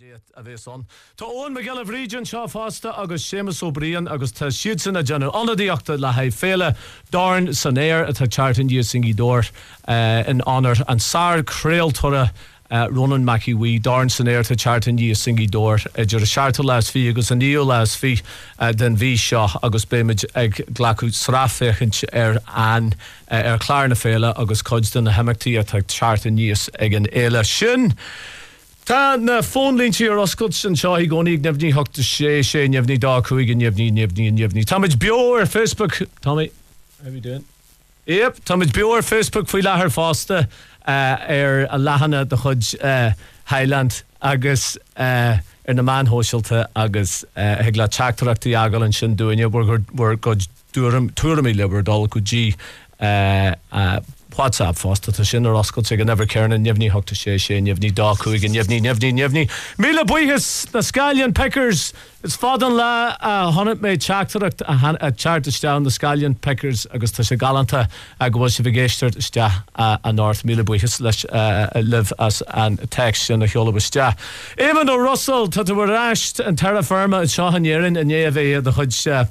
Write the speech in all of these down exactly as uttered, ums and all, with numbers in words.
déat a bheith son. Tá Owen McGill Region seo fásta agus Seamus O'Brien agus tá siad san a general anadíochta le haid féle Darn san éir atá chartan díos singi dór uh, in honor an sár créaltóra Uh, Ronan Mackie Wee, Darn san éir tá chartan díos singi dór idir a searta leas fi agus an nío leas fi uh, den bhí seo agus béimiid ag glacu sráféchint ar an uh, ar chlár na féile agus coidsdan na hemachtaí atá chartan díos ag an éile sin. Tá na fónlínti ar oscailt sin seo i gcónaí nefní hoachta sé sé nefní dá chuig nefní nefní nefní. Táid bio ar Facebook. Tommy, how are you doing? Yep, táid bio ar Facebook faoi lethar fásta uh, ar a lehanana de chud uh, Highland agus uh, ar na manhóisiilta agus uh, heag le teachtarachtaí agal an sin dúine bhar go túramí lebar dul go dí uh, uh, WhatsApp fásta tá sin ar oscailt ag an ever cearna nefní hoachta sé sé nefní dá chuig nefní nefní nefní míle buíchas na Scallion Pickers is fádan le a honnet méid teachtarach a chartiste na Scallion Pickers agus tá sé galanta a go bhfuil sé bhgéisteart iste a North míle buíchas leis live as an text sin a cheolabiste. Éman ó Russell tá tú bhráist an terra firma an seohanéirin a néamh é de chud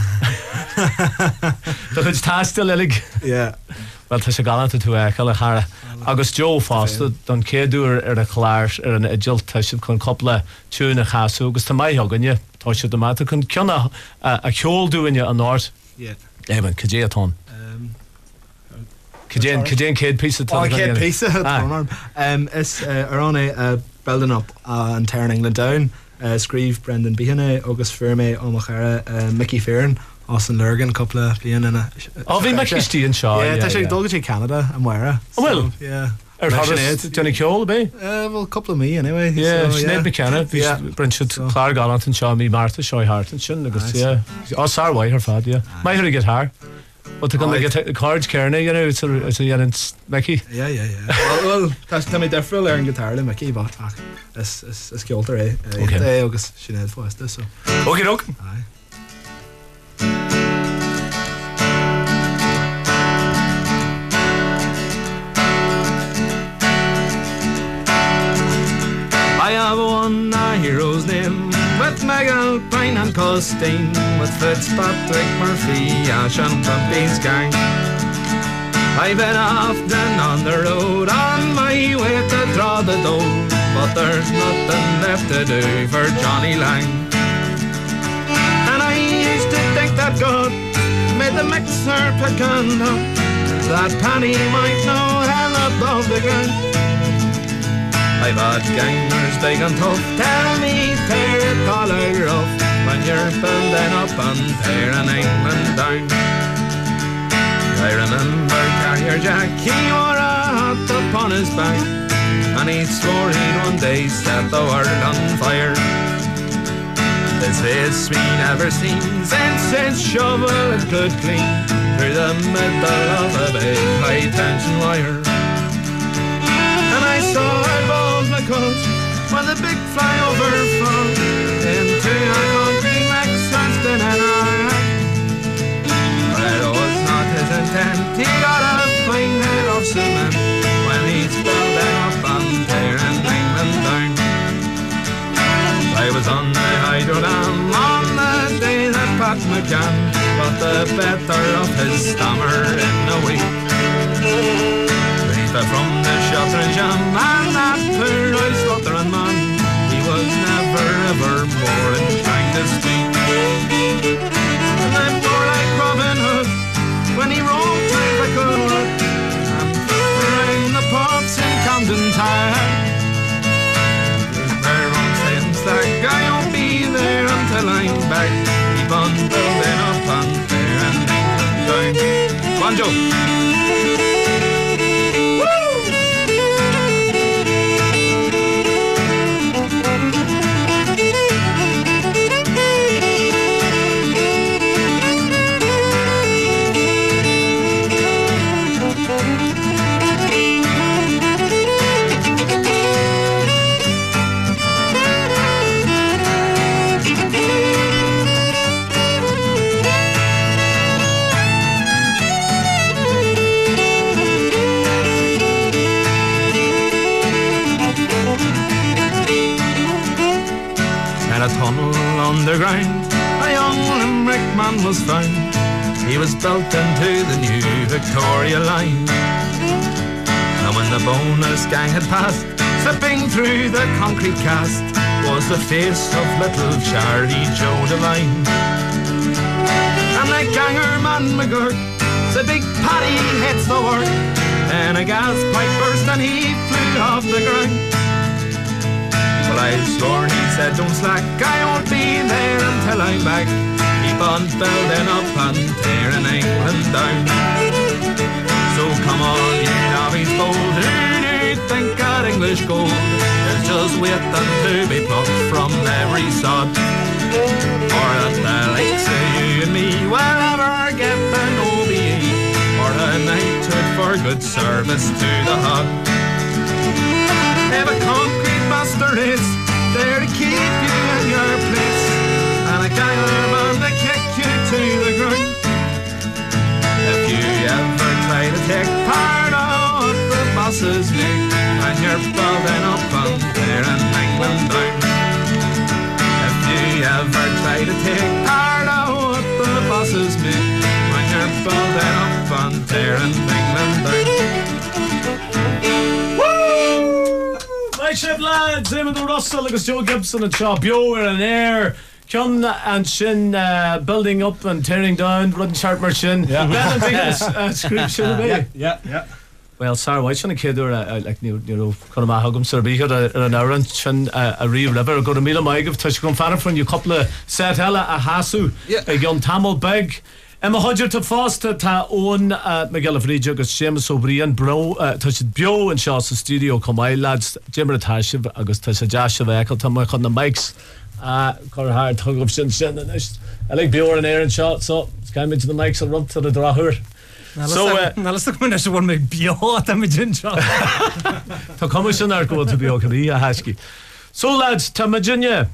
de chud táiste lilig. Yeah. Well, tá sé galanta tú e chaile chara agus Joe fásta don céadúr ar a chláir ar an idilt tá si chun coppla túna chaú agus tá maithganne tá si do mata chun ceanna a cheolúine an North. Yeah. Éban, cadé atá? Cadé cadé céad písa tá? Oh, céad písa atá. Is ar an é building up an Terran England Down, scríb Brendan Bihane agus firmé ó chara Mickey Fearon. Austin Lurgan, couple of being in a. Oh, we make Steve and Shaw. Yeah, that's like Dulwich Canada and Wara. Oh well, yeah. Or Sinead, Johnny Cole, be? Uh, well, a couple of me anyway. Yeah, so, Sinead yeah. McKenna, yeah. Brinchard, so. Clara Gallant and Shaw, me, Martha, Shaw Hart and Shin, nice. Yeah. Oh, Sarah White, her fad, yeah. My her guitar. But they're going to get the cards, Kearney, you know, it's a, it's a young Mickey. Yeah, yeah, yeah. well, well, that's me different learn guitar than Mickey, but it's it's it's Kilter, eh? Okay. August Sinead Foster, so. Okay, look. Aye. I have won a hero's name with Megal Pine and Costain, with Fitzpatrick Murphy, Ash and Pumpy's gang. I've been often on the road on my way to draw the dough, but there's nothing left to do for Johnny Lang. And I used to think that God made the mixer pecan up, that Penny might know hell above the ground. I've had gangers big and tough tell me tear a collar off when you're building up and tearing England down. I remember Carrier Jack, he wore a hat upon his back, and he swore he'd one day set the world on fire. This face we never seen since his shovel had could clean through the middle of a big high tension wire. And I saw her balls my coat when the big flyover fell into a concrete Max Swanston and I. But it was not his intent, he got a fine head of cement when he's building up and tearing England down. I was on the hydro dam on the day that Pat McCann got the better of his stammer in a week. From the shelter and jam and that poor old slaughtering man, he was never ever more inclined to speak. And I'm more like Robin Hood when he rolled through the court and rang the pubs in Camden Town. There on since that guy won't be there until I'm back. Keep on building up and tearing England down. Banjo. tunnel underground, a young Limerick man was found. He was built into the new Victoria line. And when the bonus gang had passed, slipping through the concrete cast, was the face of little Charlie Joe Devine. And the ganger man McGurk said, "Big Paddy hits the work." And a gas pipe burst and he flew off the ground. Well, I sworn, he said, "Don't slack, I won't be there until I'm back. Keep on building up and tearing England down." So come on, you navvies bold, who do you think got English gold? There's just waiting to be plucked from every sod. Or that the likes of you and me will ever get an O B E, or a knighthood for good service to the hog. If a concrete master is there to keep you in your place, and a ganger man to kick you to the ground. If you ever try to take part of what the bosses make, when you're building up and tearing England down. If you ever try to take part of what the bosses make, when you're building up and tearing England down. Right, Chef lads, Eamon Russell agus Joe Gibson and Shaw Bio are in air. Kun and Shin uh, building up and tearing down, running sharp merchin. Yeah. Ben and Biggles, uh, script should be. Yeah, yeah, yeah. Well, Sarah White, Shin a kid or uh, like you know, kind of mahogum, Sir Be here an hour and Shin a Ree River, go to Mila Maig of Touch Gunfana from you couple of set hella a Hasu, a young Tamil Beg. Emma Hodger to Foster ta own Miguel Free agus Seamus O'Brien bro touch bio and Shaw's studio come my lads Jim Tashiv agus touch Josh Vehicle to my on the mics uh car hard tug of sin sin and I like bio and air and shot so it's came into the mics and rub to the drawer. So now let's look when there's one make bio at me gin shot. To commission are go to bio can be a husky. So lads to Virginia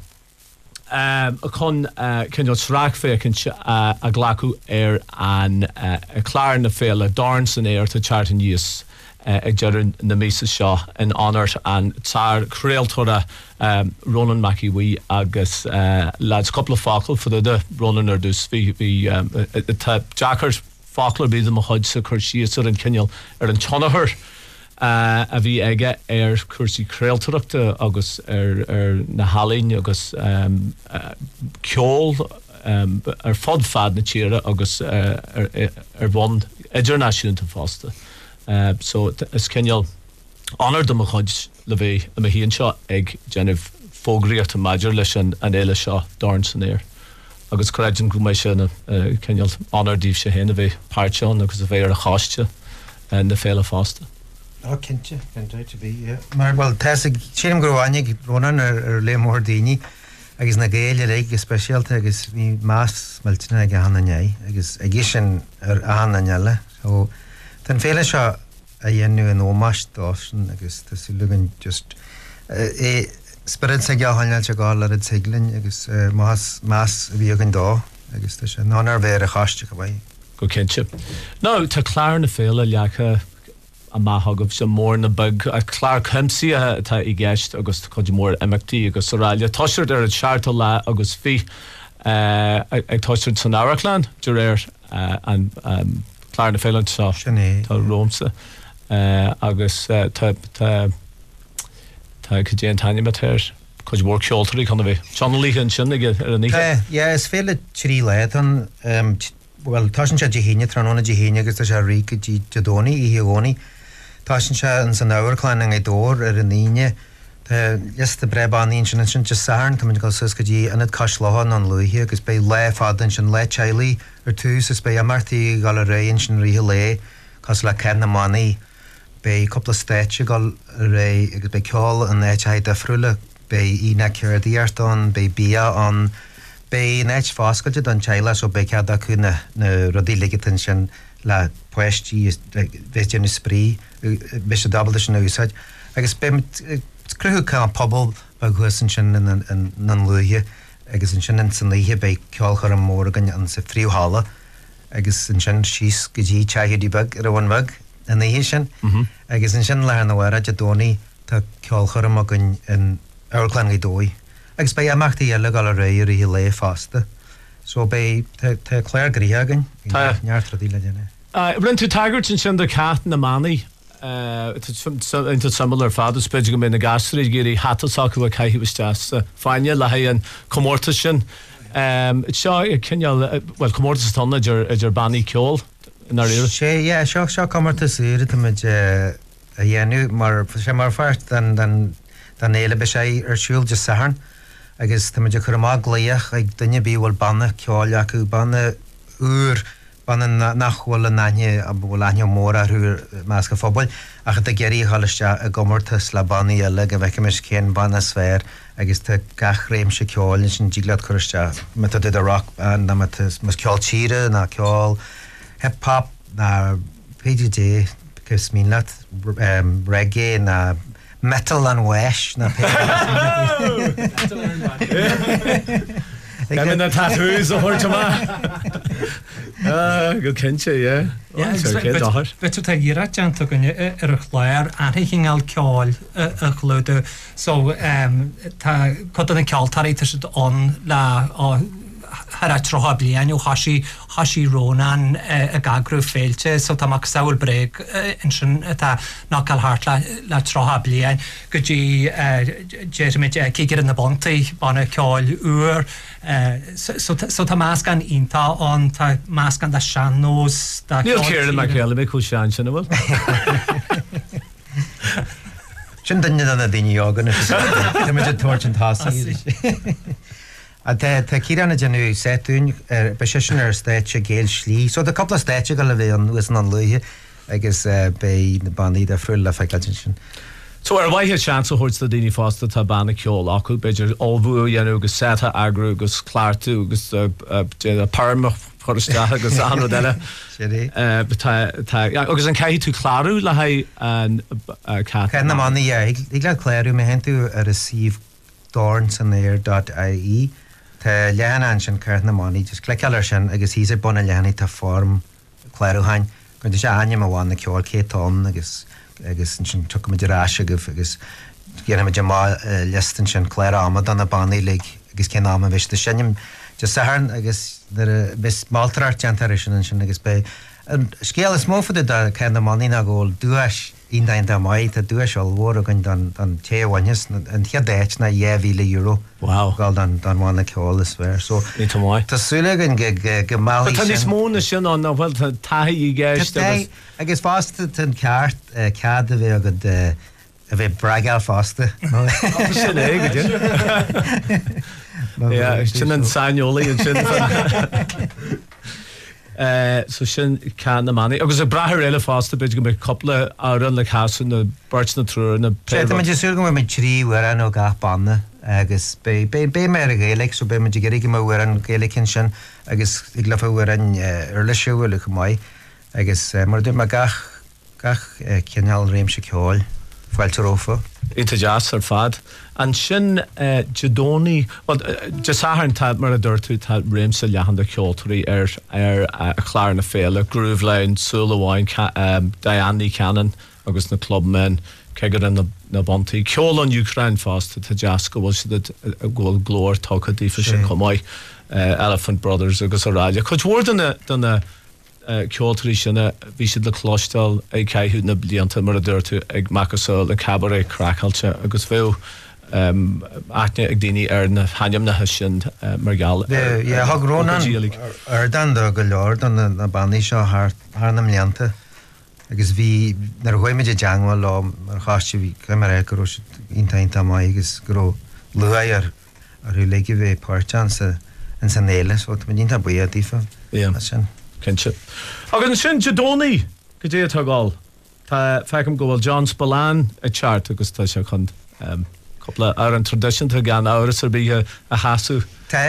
Um, a con uh, can you track for can uh, a glacu air and uh, a clar na fela Darnson air to charting use uh, a jerin na Mesa Shaw in honour and tar creal tora um, Ronan Mackie we agus uh, lads couple of facle for the, the Ronan or dus vi vi um, Jackers fackler be the Mahudsa Kershia in Kinyal er in Chonaher. Uh, a bhí aige ar cuasaí creaalteachta agus ar ar na Halín agus um, uh, ceol um, ar fod fad na tíre agus uh, ar ar bhain idirnáisiúnta fásta. Uh, so is cinneal honour do mo chuid le bheith a híonn seo ag déanamh fógraíocht a maidir leis an éile seo Darnson air. Agus coireann go mé sin cinneal honour díobh sé héna bheith páirteán agus a bheith ar a cháiste na féile fásta. Oh, kintje, kintje to be, yeah. Maar wel, thuis ik zie groenig Ronan er er le more dini. Ik is na geile leek speciaal te is wie maas melten ik aan en jij. Ik is ik is een er aan en jelle. So ten vele scha je nu een omash dosen. Ik is dat ze lukken just eh spirit zeg ja hanel chagal het seglen. Ik is maas maas wie ook in daar. Ik is dus een honor weer gastje bij. Go kintje. Nou, te klaar na vele jake a mahog of some more na bug a Clark Hempsey a ta I gest agus could more M T agus Soralia tosher there at Chartola agus fi uh I toshered Sonaraclan Durer uh and um Clark na Phelan so to Romsa uh agus uh ta ta ta could you Tanya Mater could you work shoulder kind of a John Lee and Shinnig er ni yeah it's fairly three ledan um well tashin cha jehine tranona jehine agus ta rike ji jadoni I hioni tashin cha in san hour climbing a door er in ine the yes the breban ancient and just sarn to go says could you and it kashlahan on lui here because by le fadan shin le chili or two so by a marti gallery in shin rihile cause la ken the money by couple of statue gal ray by call and the chai the frulle by ina cure the arton by bia on by net fascal don chaila so by cada kuna na rodiligitin shin la poesti is vegan spree bishop double the usage I guess by crew can pobble by gosin shin and and non luie I guess in shin and sanlie by Calher Morgan and se free halla I guess in shin she's gji chai di bug er one bug and the hishin I guess in shin la na wara jadoni ta Calher Morgan in our clan doi agus bei amachtaí eile gal a réir í le fásta. So bei te Claire Grihagan neartra díle déine. Rinn tú tagart sin sin de cat na manaí into similar father sped go in na gasrí géirí hatasaú a caihi was deasta fáine le ha an commórta sin. Seo cinneal well commórtas tanna idir bannaí ceol na riir. sé seo seo commórta úra táid a dhéanú mar sé mar fart den den éile be sé ar siúil de saharn agus táid chur má gléoch ag duine bíhfuil banna ceáil acu banna úr banna nachhfuil naine a bhfuil aine mór a thuúr más go fphobal a chu a geirí halliste a gomórtas le bannaí eile go bheith mis cén banna sfér agus tá gach réim se ceáil sin díglad chuiste me a did a rock band na mas ceáil tíre na ceáil hip-hop na P D D gus mílat reggae na metal an weis na Gan na tattoos a chuirte má go cinse Betu tá díra deanta gonne ar a chláir anhéingáil ceáil a chlúide so tá chu an ceáiltarí tá siad an le har a trocha blianú hasí hasí rónan a gagrú féilte so tá mac saoil breg in sin tá nácal hart le trocha blian go dtí Jeremid cígur in na bontaí banna ceáil úr so tá más gan ínta an tá más gan da seanós Níl céir me ceala mé chu sean sin bhfuil sin duine an a daine ágan tá tuairt an tásaí A te círanna genú séún be sin ar stéite géal slí, so de coppla stéite go le bhéh an nuas an luthe agus bé na bandaí a friúil le feiclatin sin. So ar bhaithe sean a thuirt a daoine fásta tá banna ceol acu beidir ábhú dhéanú agus seta agrú agus chláirtú agus parma chuiriste agus anú deile. Agus an caiithí tú chláirú le ha an cat. Cé na mannaí ag le chléirú mé henú ar a sih dorn san air dot I E Tá lehan an sin ceart na mánaí, just clicáil ar sin agus hí sé buna lehannaí tá form chléirúhain, chun sé aine a bháin na ceáil cétón agus agus sin tu idir ráise goh agus ggéanam de má listan sin chléir amad an na bannaí le agus cé ná bhiste sinnim de saharn agus bis mátarart deantar sin sin agus bé. Scéal is mófada de ce na mánaí na ggóil dúais ín dain da maiid a dúis all bhór a gon an téhhaines an cheadéit na dhéhhíle euro. Wow. Gáil dan bháinna ceáil is bhéir. So Tásúla an go málaí sin. Tá níos móna sin an bhfuil taí í gceist. Agus fásta an ceart cead a bheith agad a bheith bragáil fásta. Sin é go dtí. Sin an sainolaí an sin. Uh, so sin can na mannaí agus a brathir eile fásta beidir go mé coppla áran le chasan na bart na trúr na pe. Tá me sú go mé tríhar an ó gach banna agus bé mé a géalaigh so bé me géirí go bhar an géalacinn sin agus ag le bhar an ar le siúil le go maiid agus mar dú me gach gach ceanal réim se ceáil fáilterófa. Ita jazz ar fad. An sin jadóní, well, jasaharn tá mar a dúirtú tá réimsa lehan de ceoltarí ar a chláir na féile, grúvlein, súlaháin, Diana Cannon agus na clubmen, cegur an na bontaí. Ceol an Ukraine fásta tá jazz go bhfuil siad a ggóil glóir tóchadífa sin chumáid Elephant Brothers agus a ráide. Chut mhór donna ceoltarí sinna bhí siad le chlóistal ag caiithú na blianta mar a dúirtú ag macasol an cabaret crackáilte agus bheith aithne ag daoine ar na haim na sin mar gal. Thg rónan ar dan go leir don na bannaí seo thna mleanta agus bhí nar chuimiid deanghil lá mar chaiste bhí cumar go intainta mai agus go luhaid ar arú leigi bheith páirtean an san éile, so tá dínta buí dífa sin. Kense. Agus sin jadóní go dé tágáil. Tá fecham go bhfuil John Spillane a chart agus tá se chun coppla ar an tradition tá gan áras ar bíthe a hasú.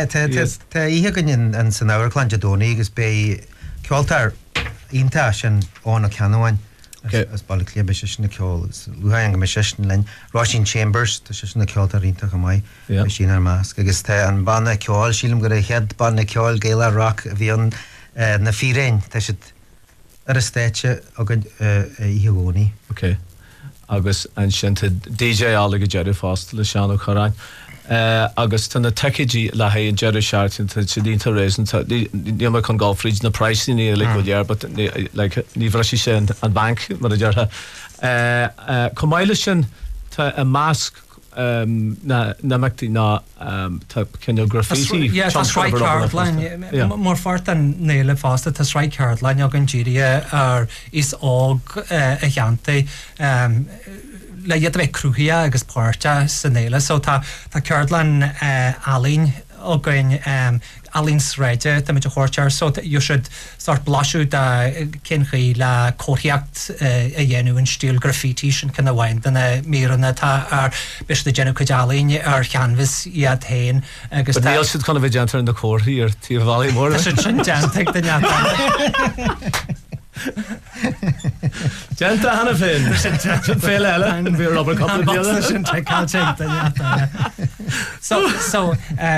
Tá ihe gon an san áirchláin jadóní agus bé ceoltar ínta sin ónna ceanháin as bailile clébe se sinna ceol luhain go me sin lein Roisin Chambers tá se sinna ceoltar ínta go mai sin ar más agus tá an banna ceáil sílim go head banna ceáil Gaela Rock a bhí an na fíréin tá si ar a stéite agad ihe gcónaí. Ok. Agus an sin D J ála go deidir fásta le seanú choráin. agus tanna teidí le ha an Jerry Sharton dínta rééis ní mar chun gáfríd na pricing ní le goéar, but ní bhre sí sé an bank mar a deartha. Comáile sin tá a másc na meachtaí ná cinne graffiti. Yeah, that's right Caroline. More fart than néile fásta tá right Caroline ag an ddíria ar is ág a cheantaí le iad bheith cruúthaí agus páirte san néile, so tá tá Caroline Alín ó going Alín's réide tá muid a chóirtear, so you should start blasú de cinchaí le cóthíocht a dhéanú in stíl graffiti sin cinna bhain dana míranna tá ar bis na déanú chuid Alín ar cheanvis iad hain agus níl siad chuna bheith deantar in na cóthaí ar tí bhhaí mór sin sin deantaigh den Genta hana fin fé eile an bhí Robert Copland sin so so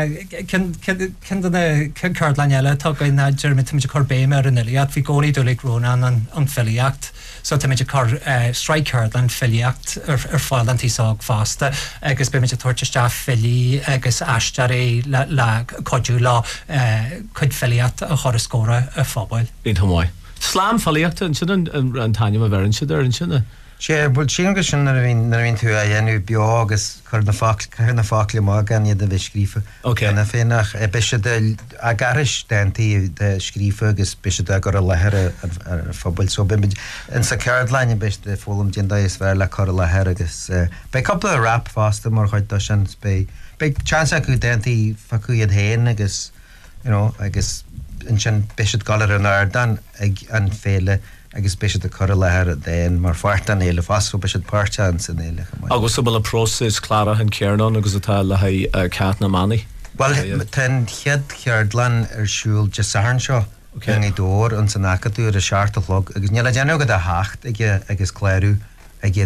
can can can the Caroline eile tá go na Jeremy Timothy Corbéim ar an iliad bhí gcóí dúlaigh róna an an filiacht, so tá méidir car strike Caroline filiacht ar ar fáil an tíág fásta agus be méidir tuairteiste filí agus aistear le le codú lá chuid filiacht a chur scóra a fábail. Ní hamáid. Slám fallíochtta an sin an taine a bherin siad ar an sinna? sé bud sí agus sin ar bhín ar bhín tú a dhéanú beá agus chuir na chuir na fáclaí má gan iad a bheith scrífa. Na fénach beise a garis déantaí de scrífa agus beise a gur a lethir ar fphobal, so be in sa Caroline beis de fólam dinda is bhar le chur a lethir agus be coppla a rap fásta mar chuid sin be be chance acu déantaí facu iad héin agus you know agus in sin beise galar an airdan ag an féle agus beise a chur a lethir déin mar fart an éile fásco beise páirte an san éile. Agus bhfuil a prósis clara an cearnán agus atá le ha cat na manaí? Well, ten chead ceardlan ar siúil de saharn seo gan i dór an san acadú ar a seartalog agus níl a déanú go a hacht agus cléirú ag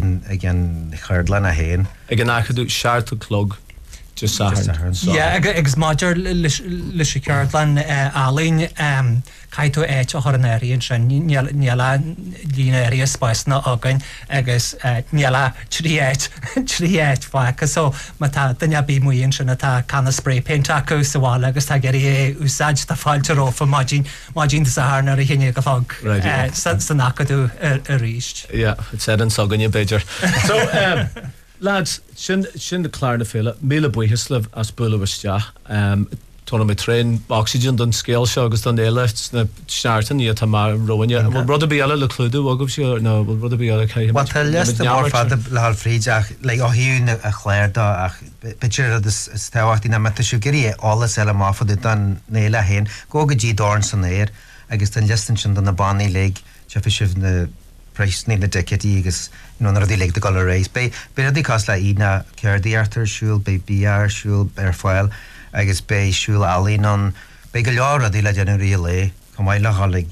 an cheardlan a héin. Ag an acadú seartalog just saharn. Yeah, agus máidir le sé ceardlan Alín caiitú éit a choranéiríonn sin níala lína éí spáisna againn agus níala trí éit trí éit fáice, so má tá duine bí muíonn sin atá canna spray paint acu sa bháil agus tá geirí é úsáid tá fáilte rófa máidín máidín sa hána a chéine go fág san acadú a ríist. Yeah, it's said an saganne beidir. So um, lads, sin sin de clarna féile míle buíhislih as builehiste um, Tona me train oxygen don scale seo agus don éile na seaartan í tá mar roine. Bhil brother bí eile le clúdú agam seo nó bhil brother bí eile chéim. Well, tá list mar fada le hal frídeach le ó hiún a chléir dá ach bitir is táhachtí na meta siú gurí álas eile máfada don néile héin go go dí dáin san éir agus den listan sin don na bannaí le te fi sibh na preisní na decetí agus nó na dí le de gal rééis. Be be a dí cos le ína ceirdaí artar siúil be bí ar siúil ar fáil agus be siúil Alín an be go lear a dí le déanú rí le com maiile hálig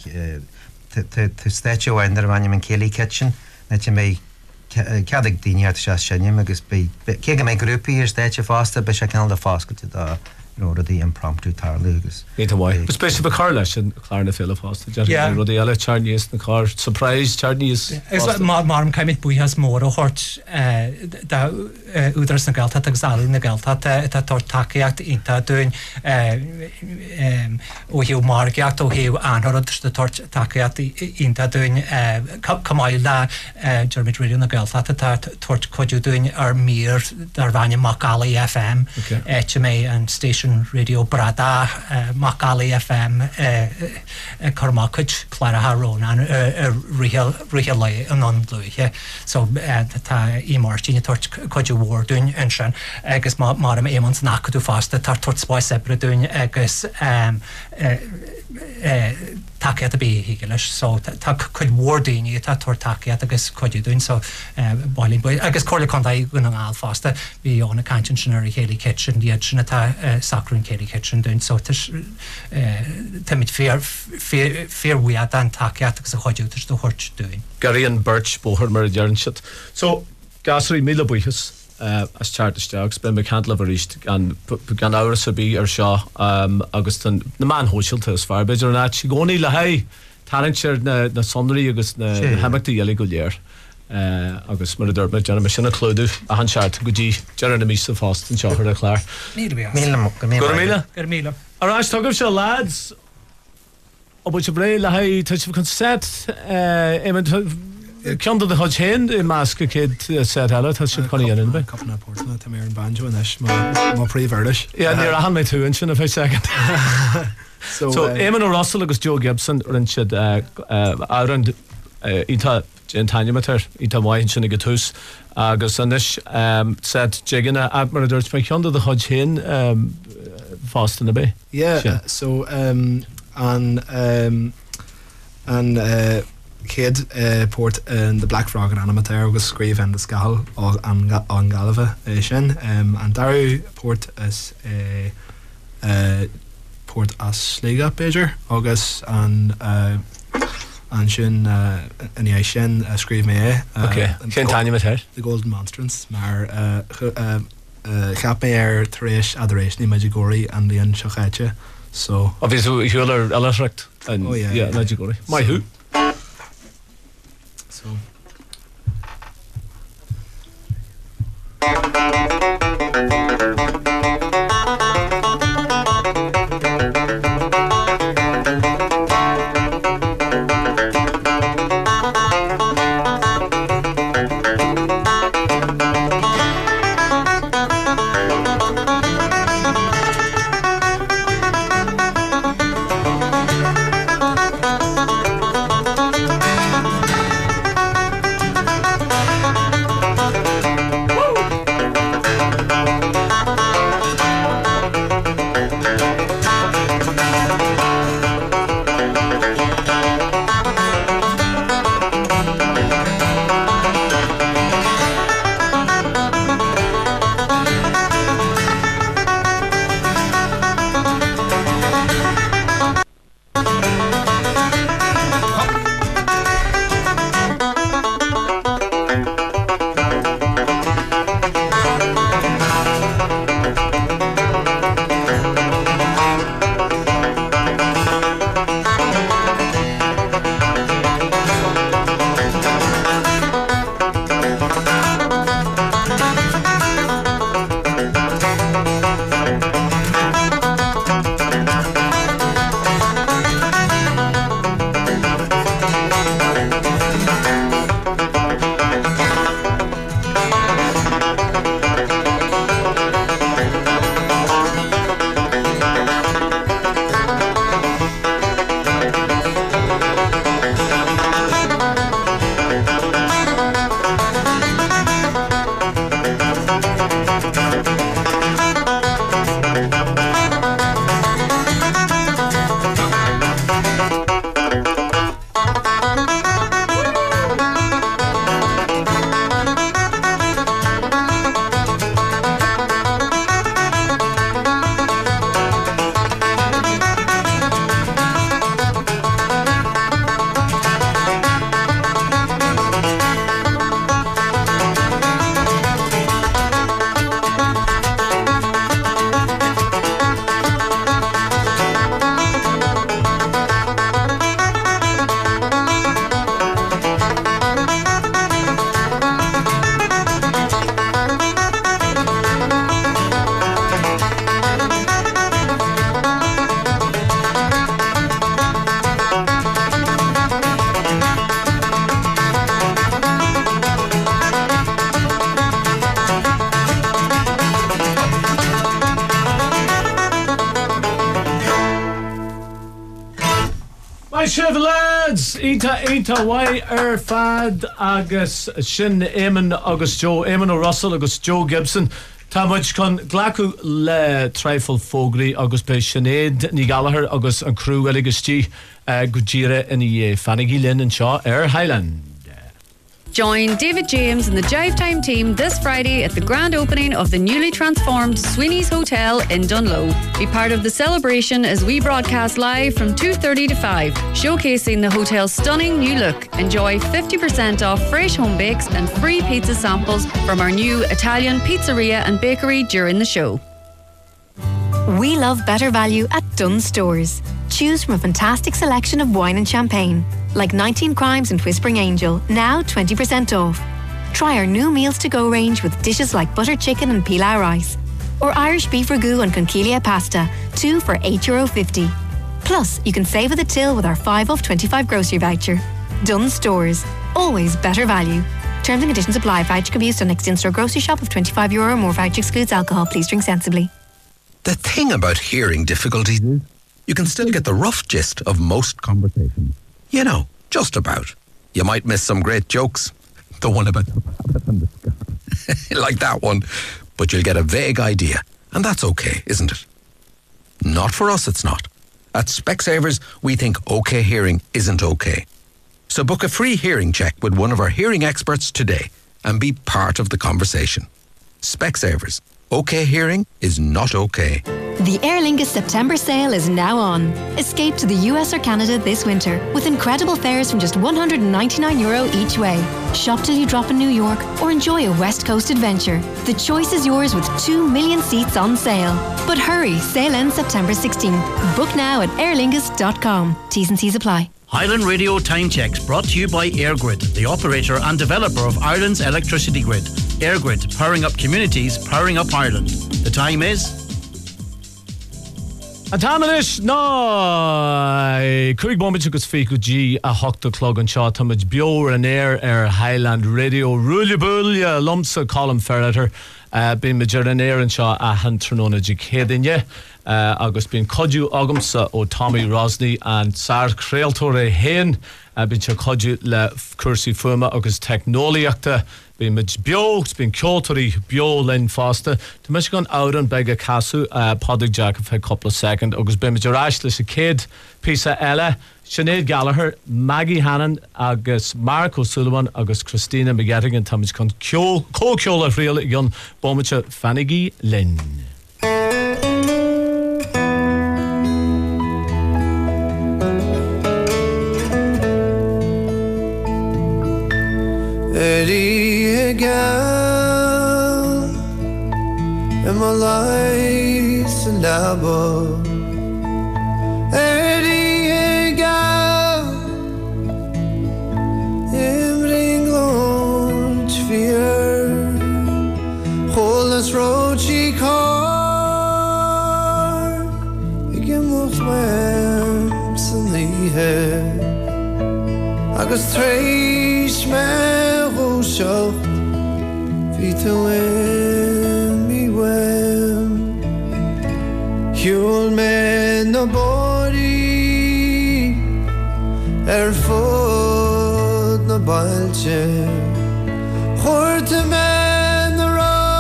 tu stéiteo bhain ar bhaine an céalaí kitchen na te mé ceadig daoine se sinnim agus be cé go mé grúpaí ar stéiteo fásta be se ceanna le fáscailte dá rodí impromptu tarla agus. Éta bhaid. But spéisi be car leis an chláirna féile fásta. Yeah. Rodí eile charníos na car surprise charníos. Is mar mar an caiimid buíhas mór ó hort da údras na gelta agus Alín na gelta tá tort takeíocht ínta dúin ó hiú margeacht ó hiú anharad de tort takeíocht ínta dúin camáil le Jeremy Radio na gelta tá tort coidú dúin ar mír dar bhaine Macalí F M H M A an station Radio Brada uh, Macalí F M uh, Cormacuid Clara Harónan rial rial le an an luige, so tá í Martin tort coidú wardún an sin agus mar am émans nacadú fásta tar tort spáis ebredún agus um, uh, uh, takeíocht a bí híigeis, so tá chuid wardúine tá tort takeíocht agus coidúún, so bailín bu agus cóla condaí gun an áil fásta bhí ónna cantin sin ar chéalaí kitchen diaad sinna tá sacrún céalaí kitchen dún, so táid fér fér an takeíocht agus a choidútas do chuirt dún. Garíon Birch bóthir mar a dearan siad. So gasarí míle buíchas Uh, as chartesteach ben me cantle veríist gan gan áras a bí ar seo um, agus na man hóisiilta is fear beidir na si gcónaí le haid tarintseir na, na sonraí agus na haimachtaí eile go léir agus mar dúirt me deanna me sinna clúdú a an seart go dtí dearan na mísa fást an seoir a chláir. míle gur míle arás tugam se lads ó bú se bré le haid tu chun set cean de chuid chéin i másca céad set eile tá sin chuí dhéanaan be. Capna Portna tá mé an banjo inis má príomhhardas. Ié ní a han mé túin sin a fé second. So Éamon Ó Russell agus Joe Gibson rin siad áran ítá an tainimetar ítá mhaithn sinna go tús agus anis set jiganna a mar a dúirt me cean de chuid chéin fásta na bé. Yeah, so um, an um, an uh, kid uh, port in the Black Frog an animateur agus scríomh an de scal an an galfa sin um, an daru port is uh, uh, port as Liga Pager agus an uh, an sin uh, in é sin uh, scríomh mé uh, okay cén tainimetar the Golden Monstrance mar uh, uh, uh, cheap mé ar taréis adoration í Medjugorje an líon seochaite so a bhís hiúlar eilethreacht an oh yeah, yeah. Medjugorje mai who so lads Ita Ita Wai ar fad agus sin Éamon agus Joe Éamon Ó Russell agus Joe Gibson tá muid chun ghlacu le treifil fógraí agus be Sinead ní Gallagher agus an crú eile agus tí uh, go ddíire in i Fannagy Lynn an seo ar Highland. Join David James and the Jive Time team this Friday at the grand opening of the newly transformed Sweeney's Hotel in Dunlow. Be part of the celebration as we broadcast live from two thirty to five, showcasing the hotel's stunning new look. Enjoy fifty percent off fresh home bakes and free pizza samples from our new Italian pizzeria and bakery during the show. We love better value at Dunnes Stores. Choose from a fantastic selection of wine and champagne, like nineteen Crimes and Whispering Angel, now twenty percent off. Try our new Meals to Go range with dishes like butter chicken and pilau rice, or Irish beef ragu and conchiglia pasta, two for eight euro fifty. Plus, you can save at the till with our five off twenty-five grocery voucher. Dunnes Stores, always better value. Terms and conditions apply. Voucher can be used on next in-store grocery shop of twenty-five euro or more. Voucher excludes alcohol. Please drink sensibly. The thing about hearing difficulties is you can still get the rough gist of most conversations. You know, just about. You might miss some great jokes. The one about the rabbit and the scarf. Like that one. But you'll get a vague idea. And that's okay, isn't it? Not for us, it's not. At Specsavers, we think okay hearing isn't okay. So book a free hearing check with one of our hearing experts today and be part of the conversation. Specsavers. Okay hearing is not okay. The Aer Lingus September sale is now on. Escape to the U S or Canada this winter with incredible fares from just one hundred ninety-nine euro each way. Shop till you drop in New York or enjoy a West Coast adventure. The choice is yours with two million seats on sale. But hurry, sale ends September sixteenth. Book now at aer lingus dot com. T's and C's apply. Highland Radio Time Checks brought to you by EirGrid, the operator and developer of Ireland's electricity grid. EirGrid, powering up communities, powering up Ireland. The time is... A Tamanish, no, Craig Bombichuk's Fiku G, a Hocta Clog and Shaw, Tamage Bior and Air, Air Highland Radio, Rulibulya, Lumsa, Colin Ferreter, uh, Bin Majoran Air and Shaw, a Hantronona Jikedinya, uh, August Bin Kodju, Agumsa, O Tommy Rosny, and Sar Crealtore Hain, uh, Bin Chakodju, La Cursi Fuma, August Technoliacta, Been much bio, it's been Kyotori, bio, Len Foster, to Michigan out on Bega Casu, uh, Podrick Jack for a couple of seconds, August been Ashley, a kid, Pisa Ella, Sinead Gallagher, Maggie Hannon, August Mark O'Sullivan, August Christina McGettigan, Thomas Con Kyo, Co Kyola Real, Yon Bomicha Fanigi Lynn. Eddie again, and my life's a labo. Eddie again, in England fear, Holland's road she car, again with wimps and the head. I got trace man. Sjocht, wie te win, me win. Hjul med no body, er fått no balje. Horte med no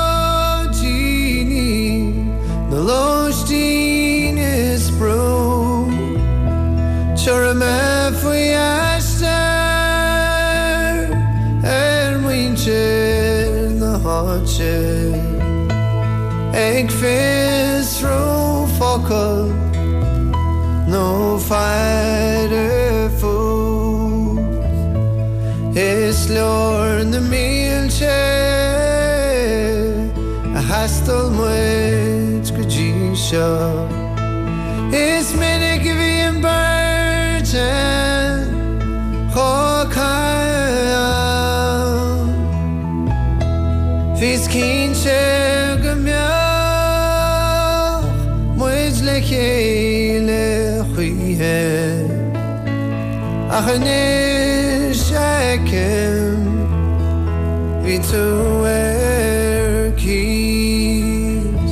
rogini, no lostin is bro. Chore me for yester. Na hatje Eg vis ro fokkel No fire food Is lorn de meeltje A hastel moed gejisha Is minnig vi en burden Hokai Fis keen gemjach Moeds le hele chwie Ach en is ekem Wie to er kies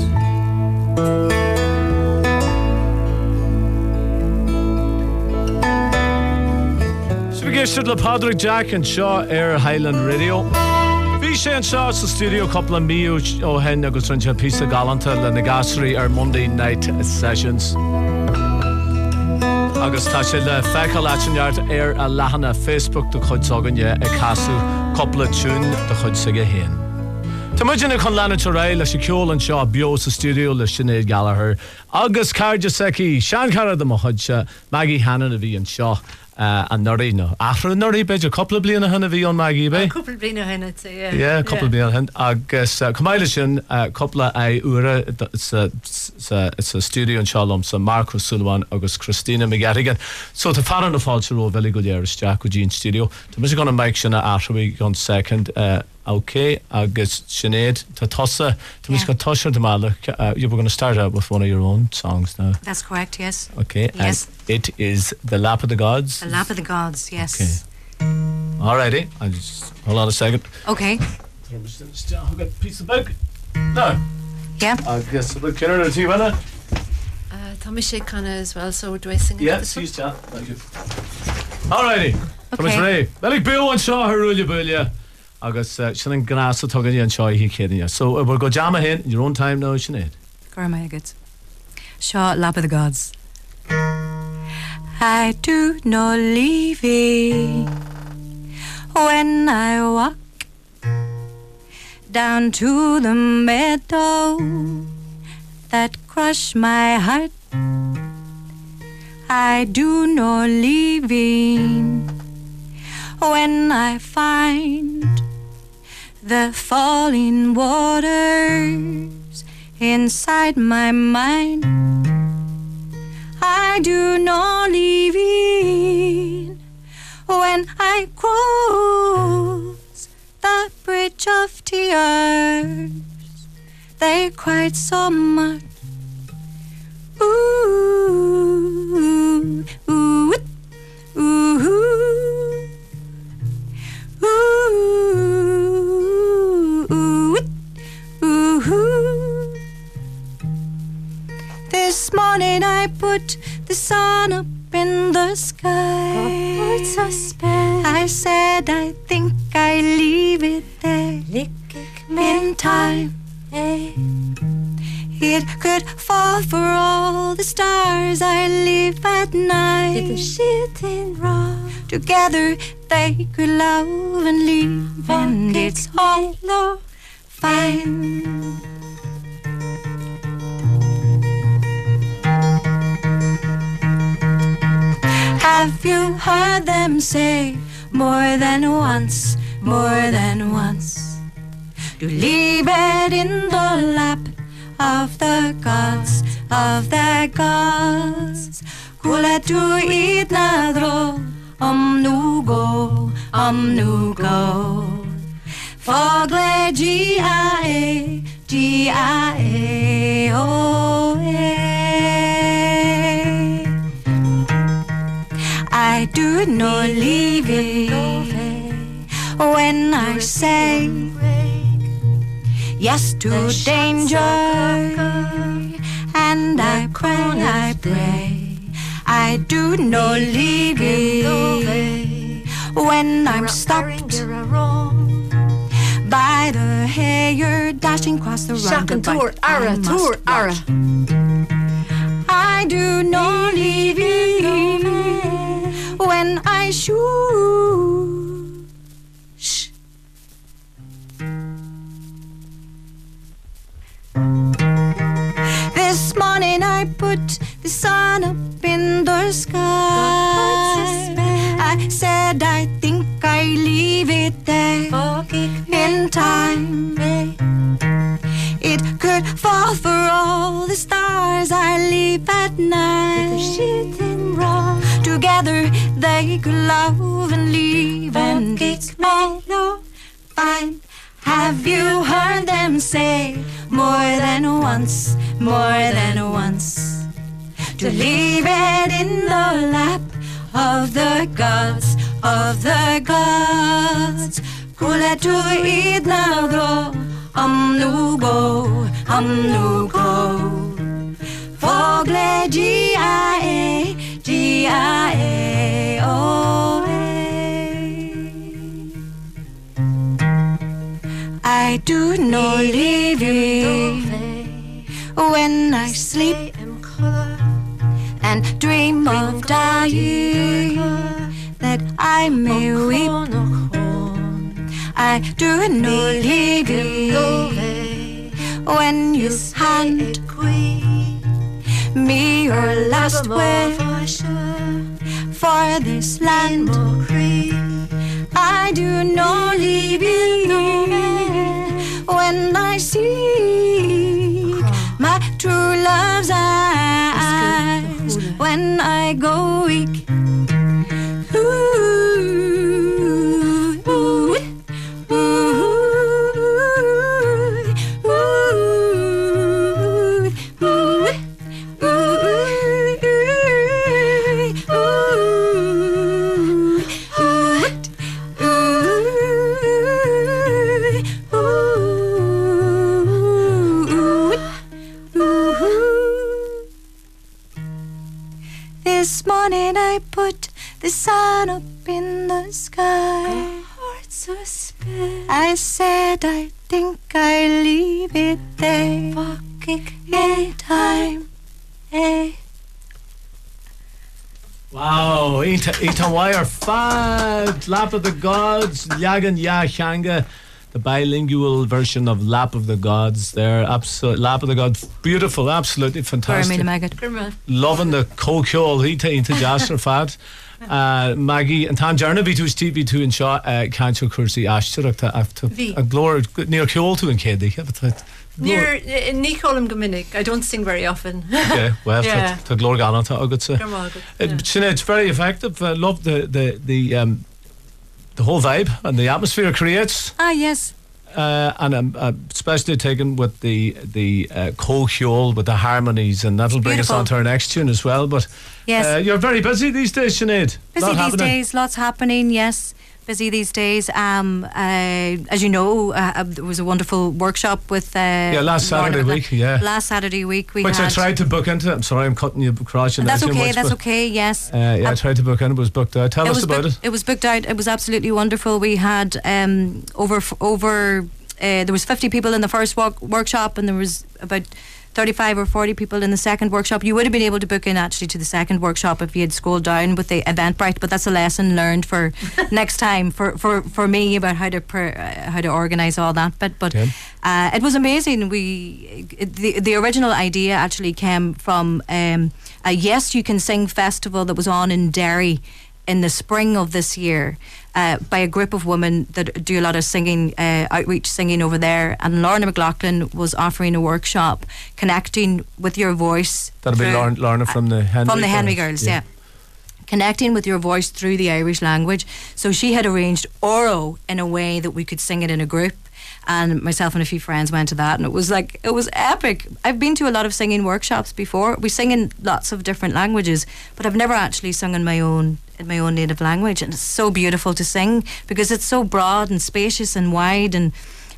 So we get to the Podrick Jack and Shaw Air Highland Radio. Shane Shaw's the studio couple of me oh hen agus runcha piece of galanta the negasri our Monday night sessions. Agus tasha the fecal yard air a lahana Facebook the chud sogan ye a casu couple of tune the chud sige hen. Tamajina con lana toray la shikol and Shaw bio the studio la Sinead Gallagher Agus Carjaseki Shankara the Mahudja Maggie Hannon of Ian Shaw Uh, an nurí no. After an nurí beidir couple bliana hena bhí an Maggie be. Couple bliana hena too, yeah. Yeah, couple bliana hen. Agus uh, Cumáile sin uh, couple a ura it's a, it's a it's a studio in Shalom so Marco Sullivan agus Christina McGettigan. So to far on the false row very good year Jack with Gene studio. To music on a mic shina after we on second uh okay agus Sinead to tossa to music on Tosha de Mala. Uh, you were going to start out with one of your own songs now. That's correct, yes. Okay. Yes. It is The Lap of the Gods. The Lap of the Gods, yes. Okay. Alrighty. I just hold on a second. Okay. I've got a piece of book. No. Yeah. I guess a bit Kieran or two, wasn't it? Uh, Thomas Shea Connor as well, so do I sing it? Yeah, she's chat. Thank you. Alrighty. Thomas Ray. Belly Bill and Shaw Harulia Bulia. I guess Shannon Grass to talk and Shaw he kidding you. So uh, we'll go jam ahead in your own time now, Sinead. Go my good. Shaw Lap of the Gods. I do not leave it when I walk down to the meadow that crush my heart. I do not leave it when I find the falling waters inside my mind. I do not leave in when I cross the bridge of tears. They cried so much. Ooh, ooh, ooh, ooh, ooh, ooh, ooh. This morning I put the sun up in the sky. I said I think I leave it there in time. It could fall for all the stars I leave at night. Together they could love and leave, and it's all fine. Have you heard them say more than once, more than once, to leave it in the lap of the gods, of the gods? Kula tu idnadro, om nugo, om nugo. Fogle G-I-A, G-I-A, oh, I do not leave it when I say yes to danger, and I pray, I pray. I do not leave it when I'm stopped by the hare dashing across the road. Tour, Ara, tour, Ara. I do not leave it when I shoot. Shh. This morning I put the sun up in the sky. I said I think I leave it there in time. It could fall for all the stars I leave at night. Together they could love and leave, and it's all fine. Have you heard them say more than once, more than once, to leave it in the lap of the gods, of the gods? Kula tu idnadro, am nugo, am nugo. Fogle G-I-A, G-I-A, oh, I do not leave it when I sleep and dream of dying, that I may weep. I do not leave it when you hand me your last wish, for this land. I do not leave you when I see my true love's eyes. When I go weak, ooh, ooh, ooh, ooh, ooh, This morning I put the sun up in the sky. Hearts a spin. I said I think I leave it there. Fucking hey time, hey. Wow, Ethan Wire, fad, Lap of the Gods, Yagan Yachanga, the bilingual version of Lap of the Gods there. Absolutely, Lap of the Gods, beautiful, absolutely fantastic. Loving the co-call, Ethan into Jasper fad. Uh, Maggie and Tan Jarna Vitu Stevie two and Shaw Cancho Cursi Ashturk after a glory near Kyoto to and Kedi. Near Nicolum Gominic. I don't sing very often. Okay, well, yeah. to Glor Galanta, I could say. It's very effective. I love the the the um the whole vibe and the atmosphere it creates. Ah, yes. Uh, and um, uh, especially taken with the the uh, co-cule with the harmonies, and that'll bring Beautiful. us on to our next tune as well. But yes, uh, you're very busy these days, Sinead. Busy these happening. days, lots happening. Yes, busy these days. Um, uh, as you know, uh, there was a wonderful workshop with. Uh, yeah, last Saturday Lorna, week. Yeah, last Saturday week we which had. I tried to book into. I'm sorry, I'm cutting you across. That's okay. Much, that's okay. Yes. Uh, yeah, I tried to book in. It was booked out. Tell us about booked, it. It was booked out. It was absolutely wonderful. We had um, over over. Uh, there was fifty people in the first walk- workshop, and there was about thirty-five or forty people in the second workshop. You would have been able to book in actually to the second workshop if you had scrolled down with the Eventbrite, but that's a lesson learned for next time for, for, for me about how to per, uh, how to organise all that. But but okay. uh, it was amazing. We it, the the original idea actually came from um, a Yes You Can Sing festival that was on in Derry in the spring of this year. Uh, by a group of women that do a lot of singing, uh, outreach singing over there. And Lorna McLaughlin was offering a workshop connecting with your voice. That'll be Lorna, Lorna from the Henry From the Henry Girls, Girls, yeah. yeah. Connecting with your voice through the Irish language. So she had arranged Oro in a way that we could sing it in a group. And myself and a few friends went to that, and it was like, it was epic. I've been to a lot of singing workshops before. We sing in lots of different languages, but I've never actually sung in my own in my own native language, and it's so beautiful to sing because it's so broad and spacious and wide, and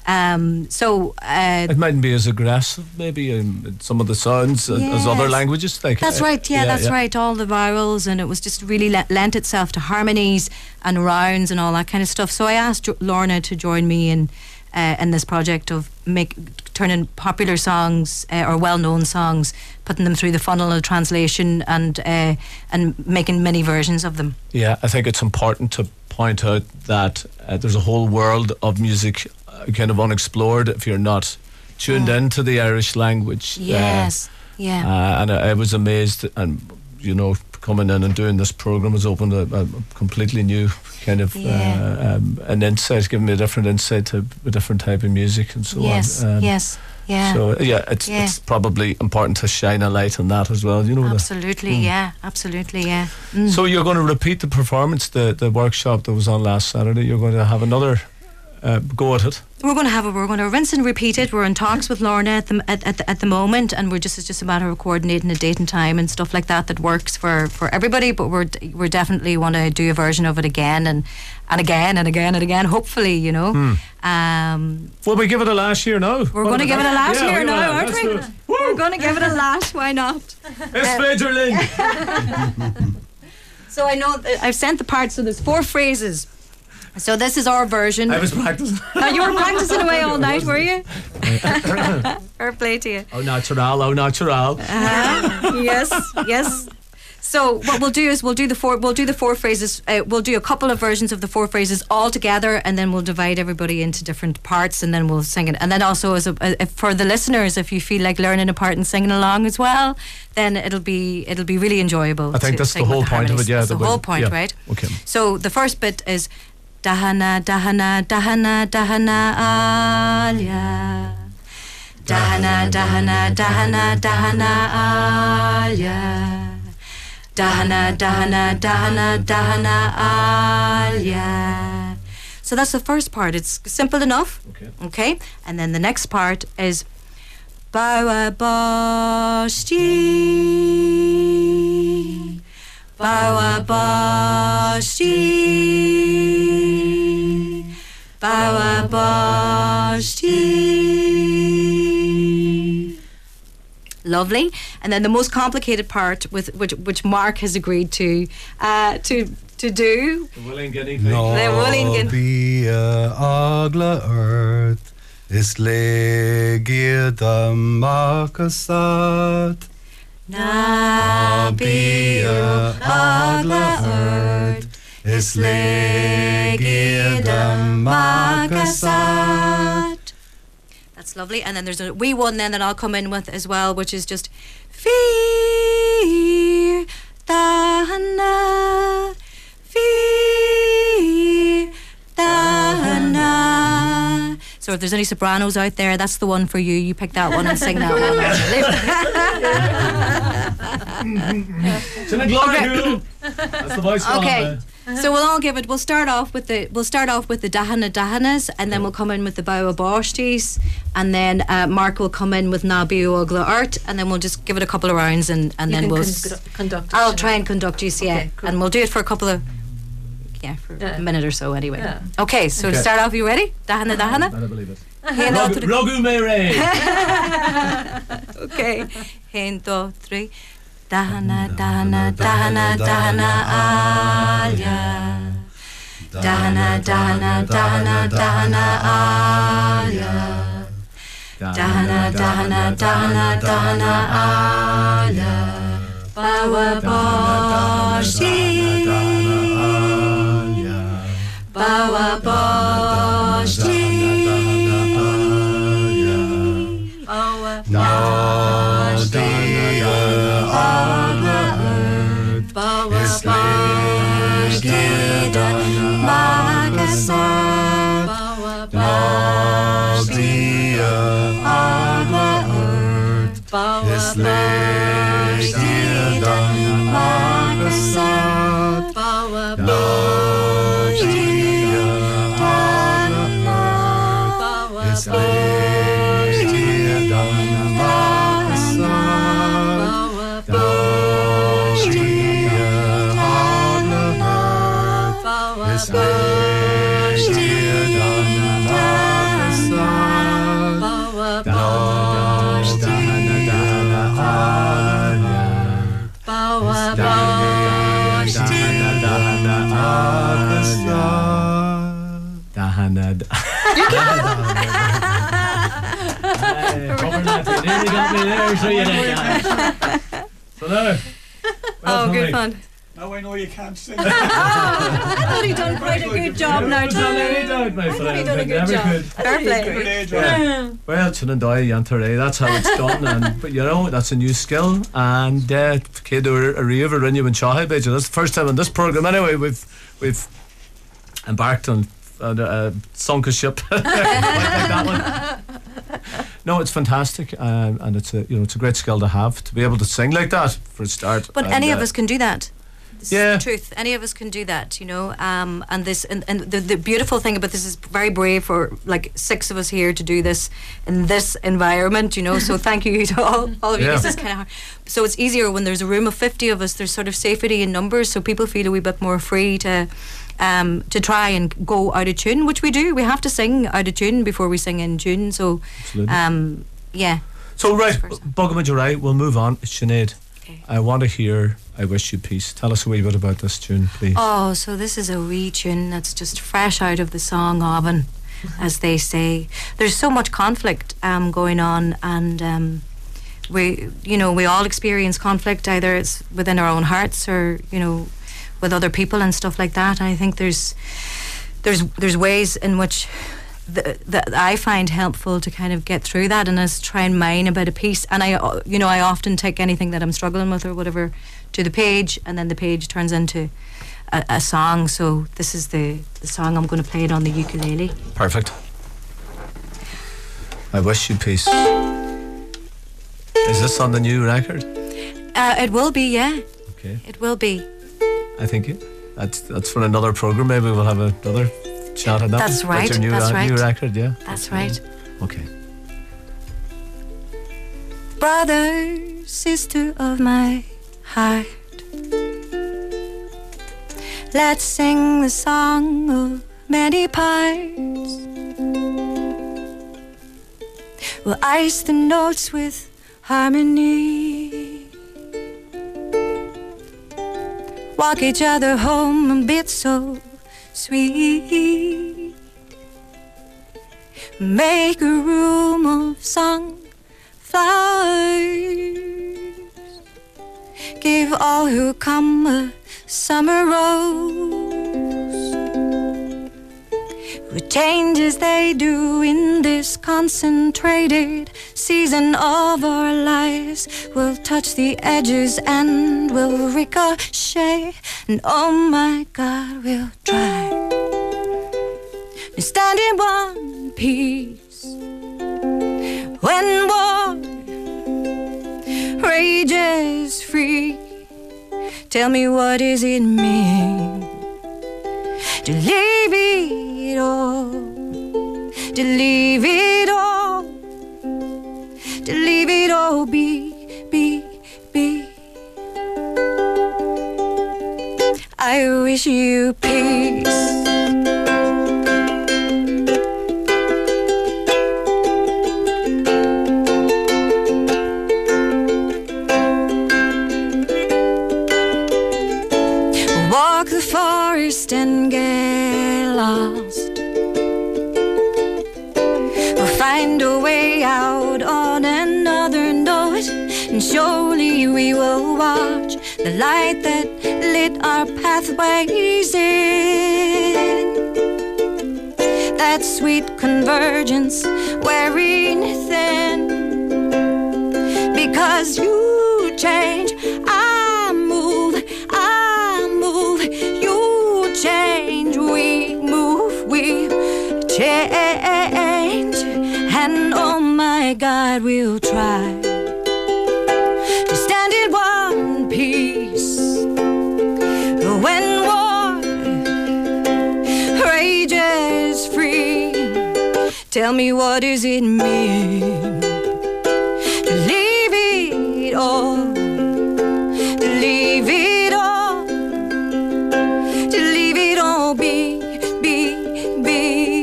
um, so uh, it mightn't be as aggressive maybe in some of the sounds yes. as other languages. Like that's uh, right, yeah, yeah that's yeah. right. All the vowels, and it was just really le- lent itself to harmonies and rounds and all that kind of stuff. So I asked jo- Lorna to join me in. Uh, in this project of make turning popular songs uh, or well-known songs, putting them through the funnel of translation and uh, and making many versions of them. Yeah, I think it's important to point out that uh, there's a whole world of music uh, kind of unexplored if you're not tuned oh. into the Irish language. Yes, uh, yeah. Uh, and I, I was amazed, and you know, coming in and doing this program has opened a, a completely new kind of yeah. uh, um, an insight, giving me a different insight to a different type of music and so yes, on. Um, yes, yeah. So yeah, it's yeah. it's probably important to shine a light on that as well. You know. Absolutely, the, mm. yeah, absolutely, yeah. Mm. So you're going to repeat the performance, the the workshop that was on last Saturday. You're going to have another uh, go at it. We're going to have a, we're going to rinse and repeat it. We're in talks with Lorna at the at, at, the, at the moment, and we're just it's just a matter of coordinating a date and time and stuff like that that works for, for everybody. But we're we're definitely want to do a version of it again and and again and again and again. Hopefully, you know. Hmm. Um, Will we give it a last year now? We're going to give it a last yeah, year now, aren't we? It. We're going to give it a last. Why not? It's Major Lynn. So I know that I've sent the parts. So there's four phrases. So this is our version. I was practicing. Oh, you were practicing away all night, were you? Fair play to you. Oh, natural, oh, natural. Uh-huh. Yes, yes. So what we'll do is we'll do the four we'll do the four phrases. Uh, we'll do a couple of versions of the four phrases all together, and then we'll divide everybody into different parts, and then we'll sing it. And then also, as a, uh, if for the listeners, if you feel like learning a part and singing along as well, then it'll be it'll be really enjoyable. I think to that's sing the whole with point of it. Yeah, that's the that whole we- point, yeah. right? Okay. So the first bit is Dahana, Dahana, Dahana, Dahana, Alia. Dahana, Dahana, Dahana, Dahana, Alia. Dahana, Dahana, Dahana, Dahana, Alia. So that's the first part. It's simple enough. Okay. Okay. And then the next part is Bawa Bosti. Bawa Bosti. Bawa Bosti. Lovely. And then the most complicated part with which which Mark has agreed to uh, to to do. The willing guinea pig. The willing guinea- Bia agla earth is legida makasat. Na bia agla earth is legida makasat. That's lovely. And then there's a wee one then that I'll come in with as well, which is just Fear Dahana, Fear Dahana. So if there's any sopranos out there, that's the one for you. You pick that one and sing that one. That's the voice. Okay. So we'll all give it. We'll start off with the. We'll start off with the Dahana Dahanas, and then we'll come in with the Bawa Boshtis, and then uh, Mark will come in with Nabiu Ogla Art, and then we'll just give it a couple of rounds, and, and You then can we'll. con- s- conduct it, I'll you try know. and conduct you, yeah, Okay, cool. and we'll do it for a couple of. Yeah, for Yeah. a minute or so anyway. Yeah. Okay, so to Okay. start off, you ready? Dahana Dahana. I believe it. Hand out to the- Rogu Mere. Okay. One, two, three. Dahana, Dahana, Dahana, Dahana, Alia. Dahana, Dahana, Dahana, Dahana, Alia. Dahana, Dahana, Dahana, Dahana, Alia. Bawa Boshi. Bawa Boshi. Bawa Boshi. Bawa Boshi. Magasar. Bawa Boshi. Agla Earth. Bawa Boshi. Magasar. Bawa Boshi. Bawa Dahana. You can. Nearly got me there, so you did. So there. Oh, good fun. Now I know you can't sing. I thought he'd done quite a good job now, Never done any Tom. doubt, my I thought he'd friend. done a good Never job. could. Fair play. Yeah. Well, Chinandai Yantaray, that's how it's done, and but you know that's a new skill. And uh, kid or a river in you and Shahi Beja. That's the first time on this program. Anyway, we've we've embarked on on a sunk a ship like that one. No, it's fantastic, um, and it's a you know it's a great skill to have to be able to sing like that for a start. But and, any uh, of us can do that. This Yeah. is the truth. Any of us can do that, you know. Um, and this, and, and the, the beautiful thing about this is very brave for like six of us here to do this in this environment, you know. So thank you to all, all of you. Yeah. This is kind of hard. So it's easier when there's a room of fifty of us. There's sort of safety in numbers, so people feel a wee bit more free to. Um, to try and go out of tune, which we do. We have to sing out of tune before we sing in tune. So, Absolutely. um, yeah. So right, Buggamage, right, we'll move on. It's Sinead. Okay. I want to hear I Wish You Peace. Tell us a wee bit about this tune, please. Oh, so this is a wee tune that's just fresh out of the song oven, as they say. There's so much conflict um, going on, and um, we, you know, we all experience conflict, either it's within our own hearts or, you know, with other people and stuff like that. And I think there's there's there's ways in which the, that I find helpful to kind of get through that, and is try and mine a bit of peace. And I, you know, I often take anything that I'm struggling with or whatever to the page, and then the page turns into a, a song. So this is the, the song I'm going to play it on the ukulele. Perfect. I Wish You Peace. Is this on the new record? Uh, it will be, yeah. Okay. It will be. I think it, that's that's for another program. Maybe we'll have another chat on that. That's right. That's your new, that's uh, right. new record, yeah. That's right. Okay. Brother, sister of my heart, let's sing the song of many parts. We'll ice the notes with harmony, walk each other home a bit so sweet, make a room of sunflowers, give all who come a summer rose, with changes they do in this concentrated season of our lives. We'll touch the edges and we'll ricochet, and oh my God, we'll try and stand in one piece when war rages free. Tell me, what does it mean to leave it all, to leave it all, to leave it all be, be, be. I wish you peace. Walk the forest and get lost. We'll find a way out on another note, and surely we will watch the light that lit our pathways in. That sweet convergence wearing thin, because you change, I move, I move, you change, we move, we change, and oh my God, we'll try to stand in one piece when war rages free. Tell me, what does it mean to leave it all, to leave it all, to leave it all be, be, be.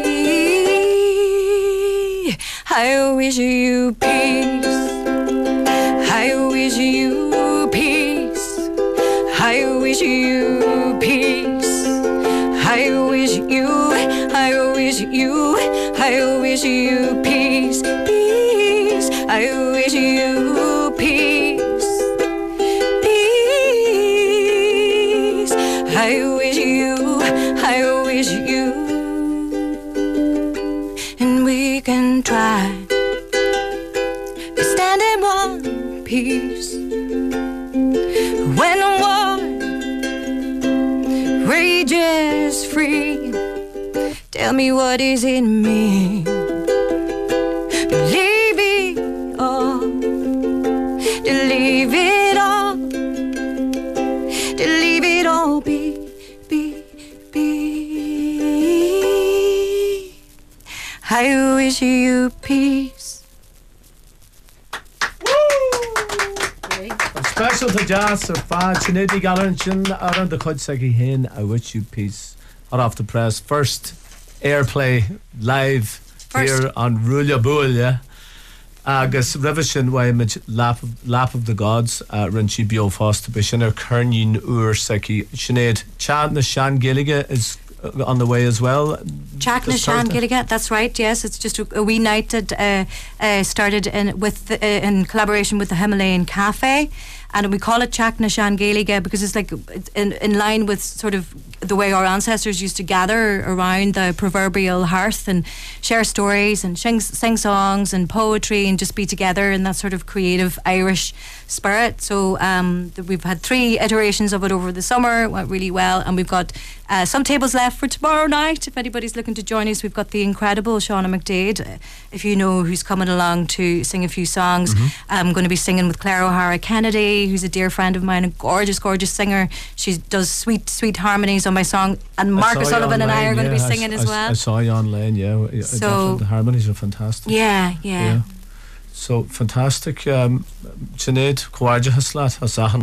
I wish you peace, I wish you peace, I wish you peace, I wish you, I wish you, I wish you peace, peace, I wish you peace, peace, I wish you, I wish you, and we can try to stand in one piece when war rages free. Tell me, what does it mean to leave it all, to leave it all, to leave it all be, be, be. I wish you peace. Special to jazz or fad Sinead Gallerin around the Cudsegi Hin. I Wish You Peace. Hot off the press. First airplay live First. Here on Rúla Búil. Agus revision way image lap of lap of the gods uh, Rinchi Bio Foster Bishiner Kernin Ur Seki Sinead Chad na Shan Gilliga is on the way as well. Jack this Nashan Thursday. Gilligan, that's right. Yes, it's just a, a wee night that uh, uh, started in with the, uh, in collaboration with the Himalayan Cafe, and we call it Jack Nashan Gaeilge because it's like it's in in line with sort of the way our ancestors used to gather around the proverbial hearth and share stories and sing, sing songs and poetry and just be together in that sort of creative Irish spirit. So um, th- we've had three iterations of it over the summer, went really well, and we've got uh, some tables left for tomorrow night. If anybody's looking to join us, we've got the incredible Shauna McDade, uh, if you know, who's coming along to sing a few songs. Mhm. I'm going to be singing with Claire O'Hara Kennedy, who's a dear friend of mine, a gorgeous, gorgeous singer. She does sweet, sweet harmonies on my song, and Mark I saw you O'Sullivan and I online, are going to yeah, be singing I, as I, well. I saw you online, yeah. yeah, So- definitely. The harmonies are fantastic. Yeah, yeah. So fantastic. Um, Sinead, Kawaja Haslat, Hasahan.